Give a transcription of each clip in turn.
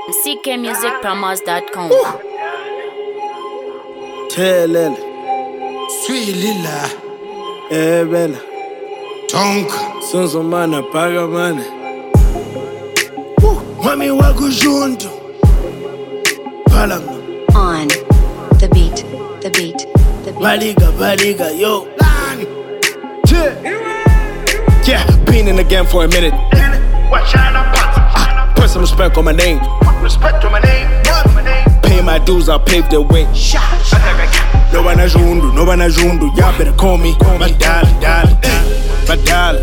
ckmusicpromos.com. Thelela Swilila ebela Tonka Sonzomana bhaka mane Mami wakujuntu Phala On the beat. Baliga yo Yeah, been in the game for a minute. Put some respect on my name. Pay my dues, I'll pave the way. No one jundu, y'all better call me Badala, Badala,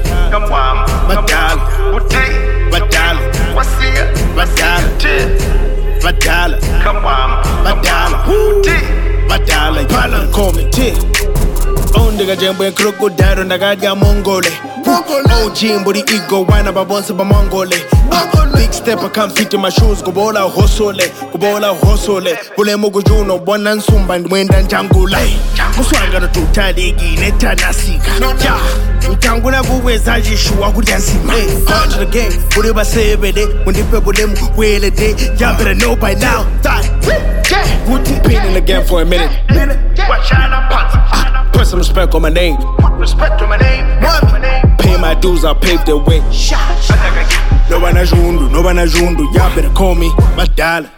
y'all better call me T. Oh, nigga, jembo and crocodile, nagaja Mongole. OG, body ego, wine about once about Mongole. Big step, I can't fit in my shoes, go bola hosole. Bulemo go juno, one and sumba and wind and jangula. Muswaga to Tadigi, Neta Nasiga. Utanguna buwe zaji shuwa kudansima. On to the game, whatever say every day, when the people them whale a day, y'all better know by now. Been in the game for a minute. Put some respect on my name. Pay my dues, I'll pave the way. No one jundu, y'all better call me Badala,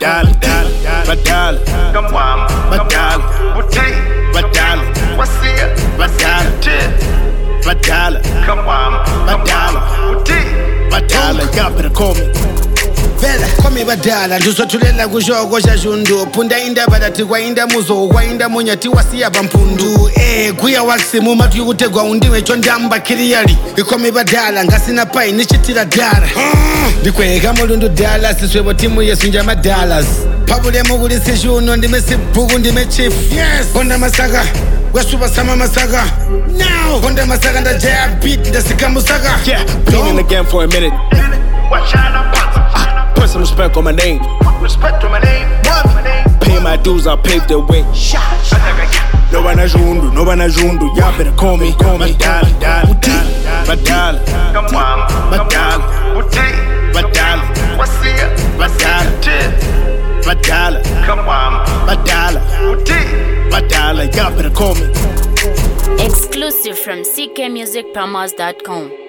y'all better call me. Vela, komi badala, ndusotulela kushoko shashundu Punda inda badati kwa inda muzo, kwa inda munyati wasiya bampundu kuya waksimu matu yukutegwa undiwe chondamba kiriyali Komi badala, ngasina pai, nichitira dala Ndikweka mulundu dala, siswebo timu yesu njama dollars Pabule muguli sishuno, ndime sibugu, ndime chief Honda masaka, wesuba sama masaka Now, Honda masaka nda jaya beat, nda sika musaka Yeah, been in the game for a minute. Put some respect on my name. Pay my dues, I'll pave the way. No one jundu, y'all better call me Badala, y'all better call me. Exclusive from ckmusicpromos.com.